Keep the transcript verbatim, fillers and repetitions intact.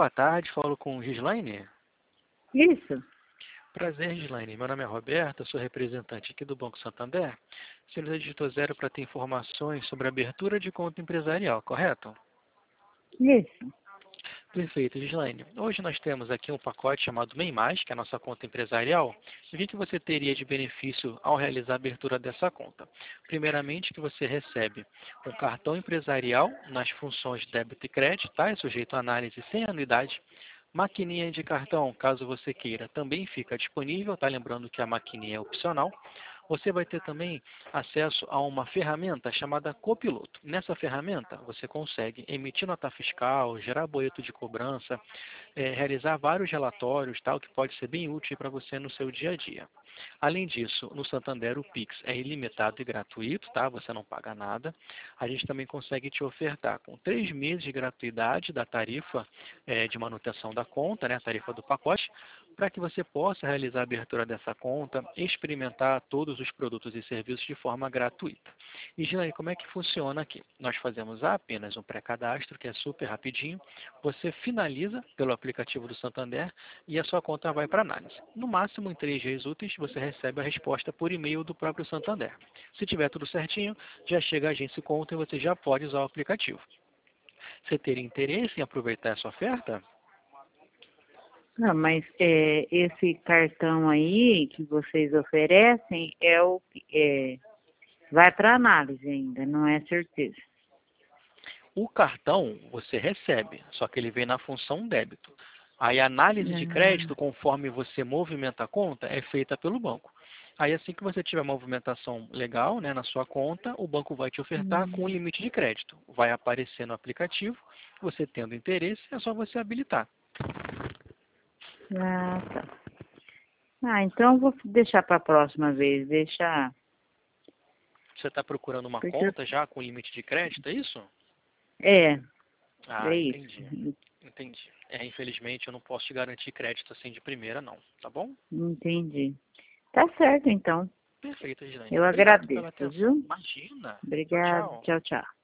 boa tarde, falo com Gislaine. Isso. Prazer, Gislaine. Meu nome é Roberto, sou representante aqui do Banco Santander. Você nos digitou zero para ter informações sobre a abertura de conta empresarial, correto? Isso. Perfeito, Gislaine. Hoje nós temos aqui um pacote chamado MEI Mais, que é a nossa conta empresarial. E o que que você teria de benefício ao realizar a abertura dessa conta? Primeiramente, que você recebe um cartão empresarial nas funções débito e crédito, tá? É sujeito a análise sem anuidade. Maquininha de cartão, caso você queira, também fica disponível, tá? Lembrando que a maquininha é opcional. Você vai ter também acesso a uma ferramenta chamada Copiloto. Nessa ferramenta, você consegue emitir nota fiscal, gerar boleto de cobrança, é, realizar vários relatórios, tal, que pode ser bem útil para você no seu dia a dia. Além disso, no Santander o Pix é ilimitado e gratuito, tá? Você não paga nada. A gente também consegue te ofertar com três meses de gratuidade da tarifa é, de manutenção da conta, né? A tarifa do pacote, para que você possa realizar a abertura dessa conta, experimentar todos os produtos e serviços de forma gratuita. E, Gilaine, como é que funciona aqui? Nós fazemos apenas um pré-cadastro, que é super rapidinho. Você finaliza pelo aplicativo do Santander e a sua conta vai para análise. No máximo, em três dias úteis, você recebe a resposta por e-mail do próprio Santander. Se tiver tudo certinho, já chega a agência e conta e você já pode usar o aplicativo. Você teria interesse em aproveitar essa oferta? Não, mas é, esse cartão aí que vocês oferecem é o que é, vai para análise ainda, não é certeza. O cartão você recebe, só que ele vem na função débito. Aí a análise de crédito, Ah, conforme você movimenta a conta, é feita pelo banco. Aí assim que você tiver movimentação legal, né, na sua conta, o banco vai te ofertar com o hum, limite de crédito. Vai aparecer no aplicativo, você tendo interesse, é só você habilitar. ah, tá. Ah, então eu vou deixar para a próxima vez, deixar, Você está procurando uma porque eu- conta já com limite de crédito, é isso? é, Ah, é entendi. isso. Entendi. É, infelizmente eu não posso te garantir crédito assim de primeira, não. Tá bom? Entendi. Tá certo, então. Perfeito, Gislaine. Eu Obrigado pela agradeço, atenção. viu? Imagina. Tchau, Obrigado. tchau. Tchau, tchau.